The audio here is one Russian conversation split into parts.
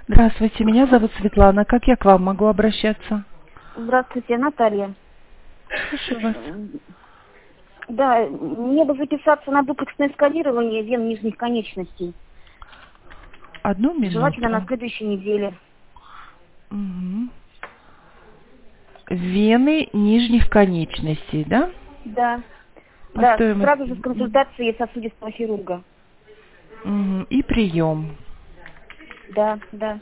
Здравствуйте, меня зовут Светлана. Как я к вам могу обращаться? Здравствуйте, Наталья. Слушаю вас. Да, мне бы записаться на дуплексное сканирование вен нижних конечностей. Одну Желательно на минуту. следующей неделе. Угу. Вены нижних конечностей, да? Да. По Да, сразу же с стоимости. консультацией сосудистого хирурга. Мгм. И прием. Да, да.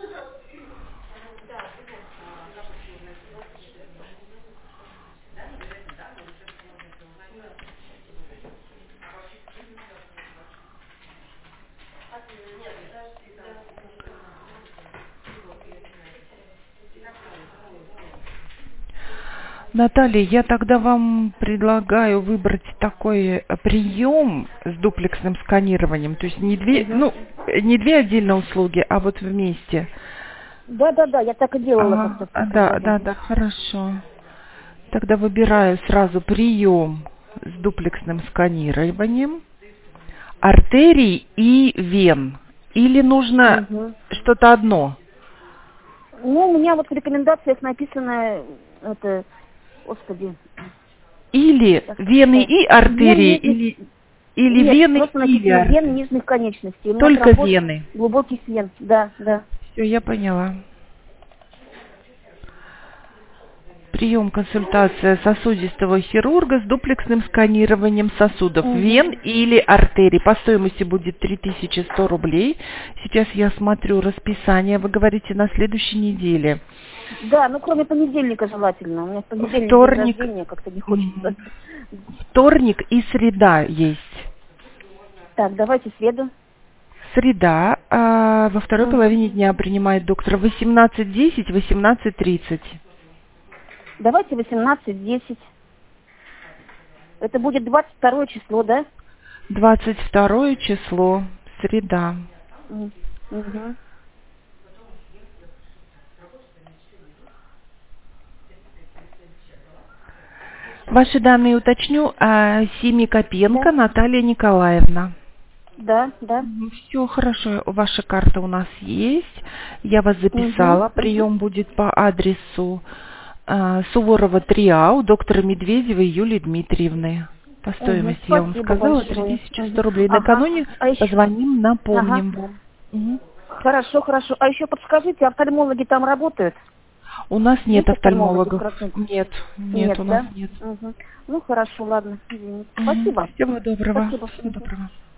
Наталья, я тогда вам предлагаю выбрать такой прием с дуплексным сканированием. То есть Угу. не две отдельно услуги, а вот вместе. Да, я так и делала как-то в прошлом году. Да, хорошо. Тогда выбираю сразу прием с дуплексным сканированием артерий и вен. Или нужно Угу. что-то одно? Ну, у меня вот в рекомендациях написано, это, господи, Или сейчас вены почитаю. и Вен артерии, нижних... или Нет, вены просто или написано вен артерии. нижних конечностей. У меня Только тромбоз вены. глубоких вен. Да, да. Все, я поняла. Прием, консультация сосудистого хирурга с дуплексным сканированием сосудов, Угу. вен или артерий. По стоимости будет 3100 рублей. Сейчас я смотрю расписание. Вы говорите на следующей неделе. Да, ну кроме понедельника желательно. У меня в понедельник день Вторник, рождения, как-то не хочется. мгм. Вторник и среда есть. Так, давайте среду. Среда во второй Угу. половине дня принимает доктор 18:10, 18:30. Давайте 18:10. Это будет 22 число, да? 22 число, среда. Угу. Ваши данные уточню. Семикопенко Да, Наталья Николаевна. да. Все хорошо. Ваша карта у нас есть. Я вас записала. Угу. Прием будет по адресу Суворова 3А у доктора Медведевой Юлии Дмитриевны. По Угу. стоимости я вам Спасибо сказала большое. 3100 Угу. рублей. Ага. Накануне А еще... позвоним, Ага. напомним вам. Мгм. Хорошо. А еще подскажите, офтальмологи там работают? У нас нет Есть офтальмологи в офтальмологов. Красноярске? Нет, Нет, у нас да? нет. Угу. Ну хорошо, ладно. Извините. Спасибо. Всего доброго. Спасибо. Всего Мгм. доброго.